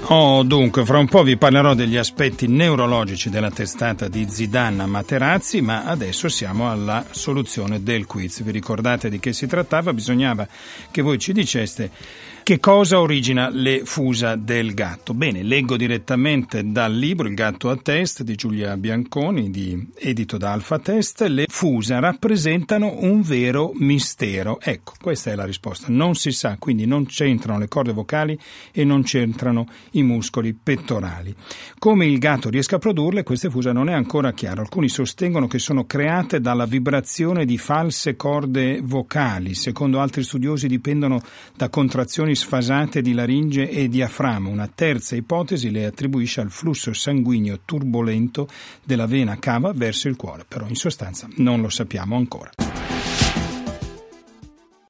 Dunque, fra un po' vi parlerò degli aspetti neurologici della testata di Zidane a Materazzi, ma adesso siamo alla soluzione del quiz. Vi ricordate di che si trattava? Bisognava che voi ci diceste che cosa origina le fusa del gatto. Bene, leggo direttamente dal libro Il gatto a test di Giulia Bianconi, edito da Alfa Test. Le fusa rappresentano un vero mistero. Ecco, questa è la risposta. Non si sa, quindi non c'entrano le corde vocali e non c'entrano i muscoli pettorali. Come il gatto riesca a produrle, queste fusa non è ancora chiaro. Alcuni sostengono che sono create dalla vibrazione di false corde vocali. Secondo altri studiosi dipendono da contrazioni sfasate di laringe e diaframma. Una terza ipotesi le attribuisce al flusso sanguigno turbolento della vena cava verso il cuore, però in sostanza non lo sappiamo ancora.